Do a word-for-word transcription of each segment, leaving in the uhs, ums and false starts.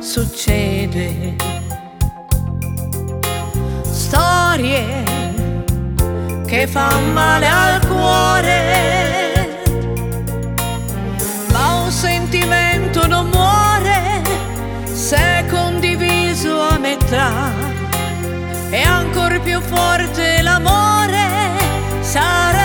succede. Storie che fan male al cuore, ma un sentimento non muore se è condiviso a metà, e ancor più forte l'amore sarà.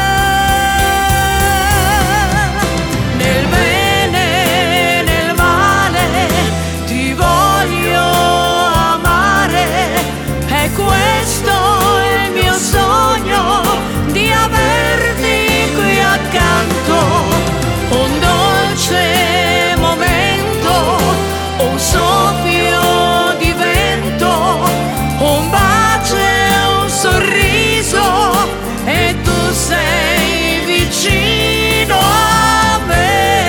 Nel bene e nel male ti voglio amare, e questo è il mio sogno, di averti qui accanto. Un dolce momento, un soffio di vento, un bacio e un sorriso, e tu sei vicino a me.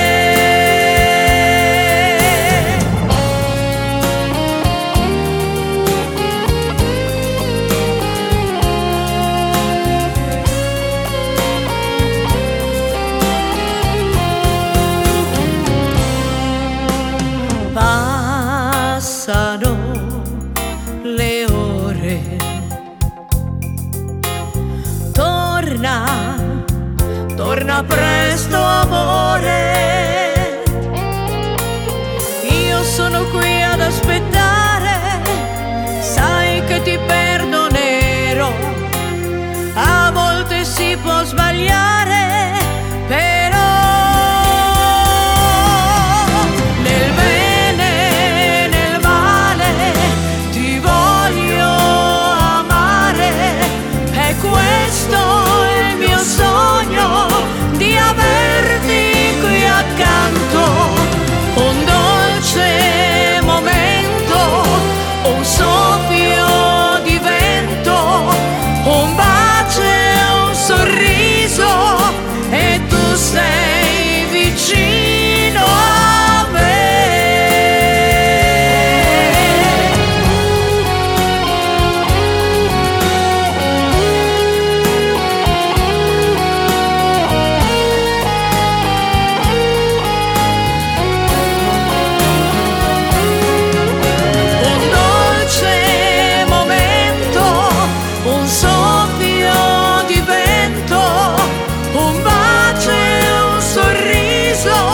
Passano le ore, torna, torna presto amore. Io sono qui ad aspettare, sai che ti perdonerò. A volte si può sbagliare, però nel bene e nel male ti voglio amare, e questo è il mio sogno, di averti qui accanto. Un dolce momento, un soffio di vento, un bacio e un sorriso, e tu sei vicino a me. Un dolce momento, un soffio di vento, un bacio e un sorriso,